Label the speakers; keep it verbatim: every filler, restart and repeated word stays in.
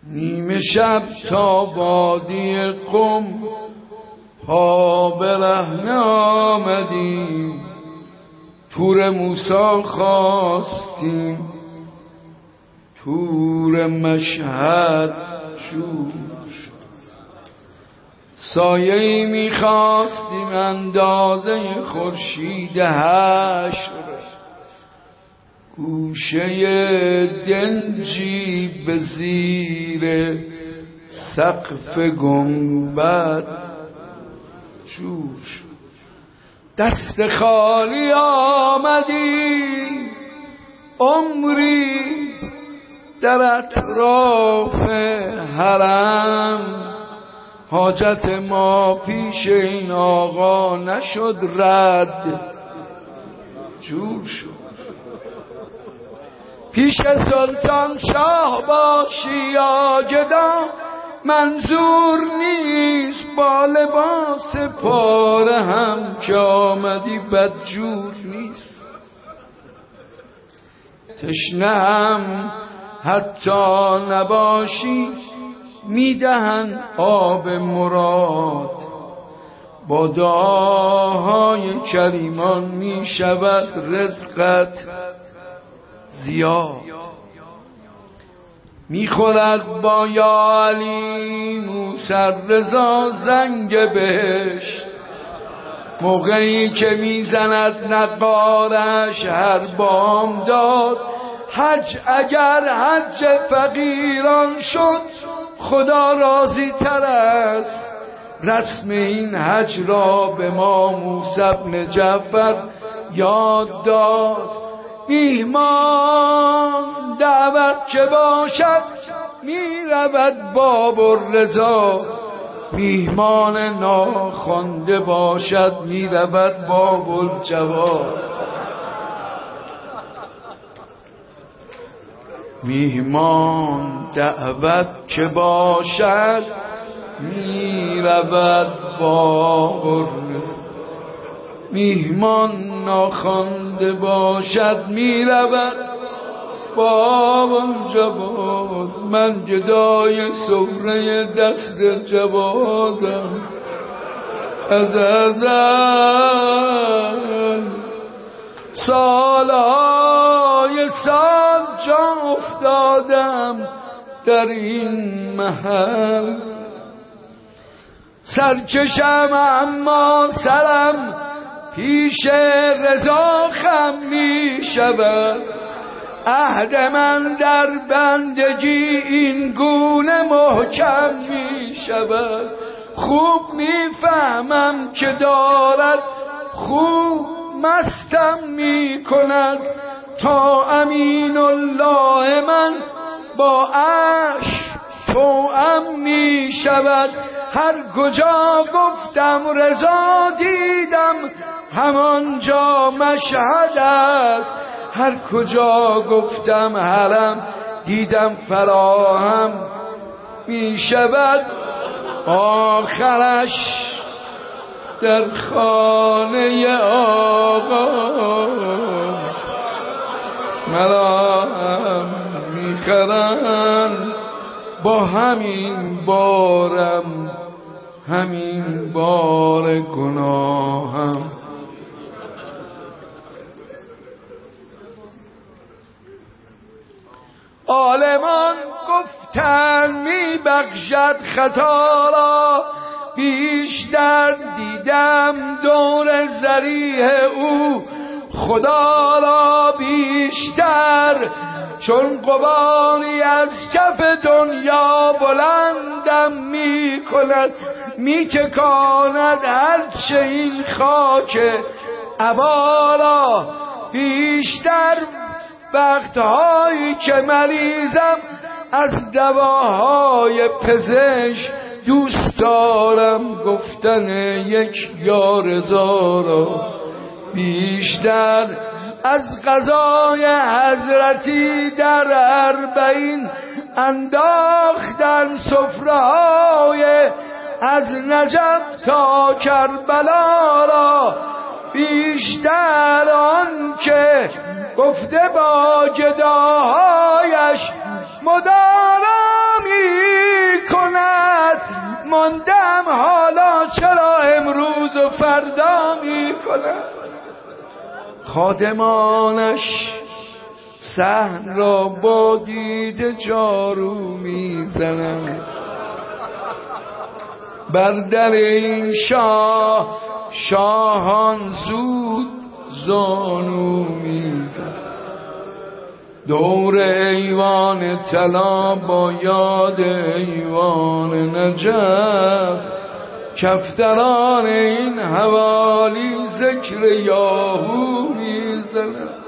Speaker 1: نیمه شب تا وادی قم پا برهنه آمدیم، پور موسی خواستیم پور مشهد جوش، سایه‌ای می‌خواستیم اندازه خورشید حشر، گوشه دنجی به زیر سقف گنبد جوش. دست خالی آمدی عمری در اطراف حرم، حاجت ما پیش این آقا نشد رد، جور شد. پیش سلطان شاه باشی یا گدا منظور نیست، با لباس پاره هم که آمدی بدجور نیست. تشنه هم حتی نباشی میدهن آب مراد، با دعاهای کریمان میشود رزقت زیاد. میخورد با یا علی موسر رضا زنگ بهشت، موقعی که میزند نقارش هر بامداد. حج اگر حج فقیران شد خدا راضی تر است، رسم این حج را به ما موسی بن جعفر یاد داد. میهمان دعوت که باشد می رود باب الرضا، میهمان ناخوانده باشد می رود باب الجواد. میهمان دعوت که باشد می رود باب الرضا، میهمان ناخوانده باشد می رود باب الجواد. من گدای سفره دست جوادم، از ازل سالهای سال جا افتادم در این محل. سرکشم اما سرم پیش رضا خم می شود، عهد من در بندگی این گونه محکم می شود. خوب می فهمم که دارد خوب مستم می کند، تا امین الله من با عشق توأم می شود. هر کجا گفتم رضا دیدم همانجا مشهد است، هر کجا گفتم حرم دیدم فراهم می شود. آخرش در خانه آقا مرا هم می خرند، با همین بارم همین بار گناهم. عالمان گفتن می بخشد خطا را، بیشتر دیدم دور ذریح او خدا را بیشتر، چون قباری از کف دنیا بلندم می کند، می تکاند هرچه این خاک عبا را بیشتر. وقتهایی که مریضم از دواهای پزشک دوست دارم گفتن یک یا رضا را بیشتر. از غذای حضرتی در اربعین انداختن سفره‌های از نجف تا کربلا را بیشتر. آن که گفته با گداهایش مدارا می ماندم حالا چرا امروز و فردا میکنم. خادمانش صحن را با دید جارو میزنند، بر در این شاه شاهان زود زانو میزنند. دور ایوان طلا با یاد ایوان نجف، کفتران این حوالی ذکر یاهو میزنند.